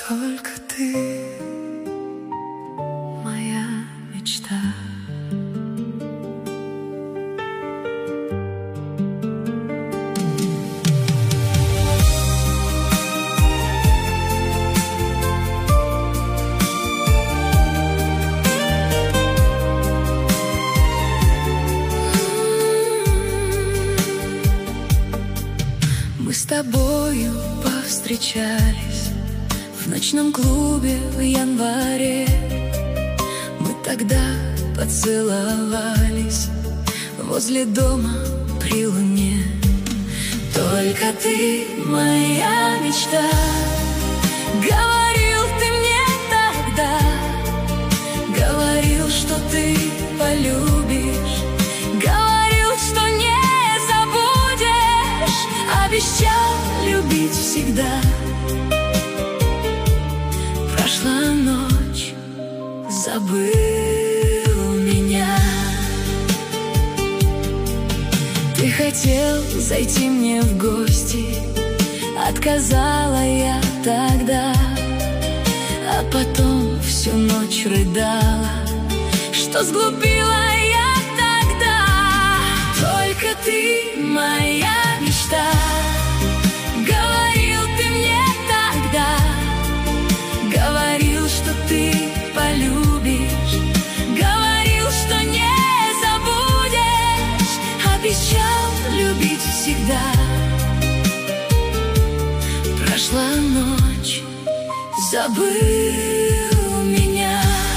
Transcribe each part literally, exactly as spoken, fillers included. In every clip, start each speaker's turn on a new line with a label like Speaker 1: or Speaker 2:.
Speaker 1: Только ты моя мечта. Мы с тобою повстречались в ночном клубе в январе. Мы тогда поцеловались возле дома при луне. Только ты моя мечта, говорил ты мне тогда. Говорил, что ты полюбишь, говорил, что не забудешь. Обещал любить всегда. Прошла ночь, забыл меня. Ты хотел зайти мне в гости, отказала я тогда. А потом всю ночь рыдала, что сглупила я тогда. Только ты моя мечта, говорил ты мне тогда. Говорил, что ты полюбишь, говорил, что не забудешь. Обещал любить всегда. Прошла ночь, забыл меня.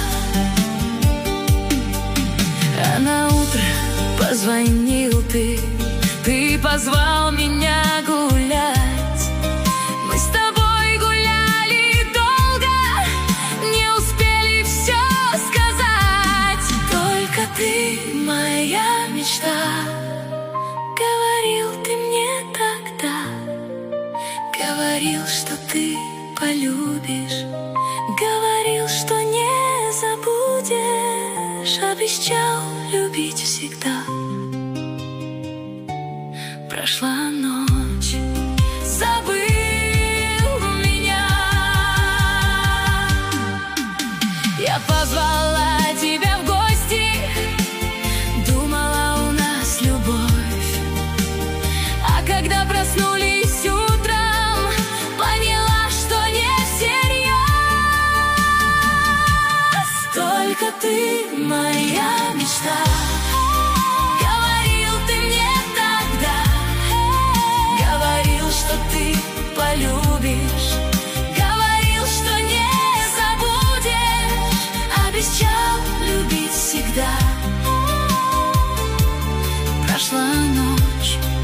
Speaker 1: А на утро позвонил ты, ты позвал меня гулять. Мы с тобой гуляли долго, не успели все сказать. Только ты моя мечта, говорил ты мне тогда. Говорил, что ты полюбишь, говорил, что не забудешь. Обещал любить всегда. Прошла ночь, забыл меня. Я позвала тебя в гости, думала, у нас любовь. А когда проснулись утром, поняла, что не всерьез. Только ты моя мечта, говорил ты мне тогда. Говорил, что ты полюбишь, говорил, что не забудешь. Обещал любить всегда. Прошла ночь,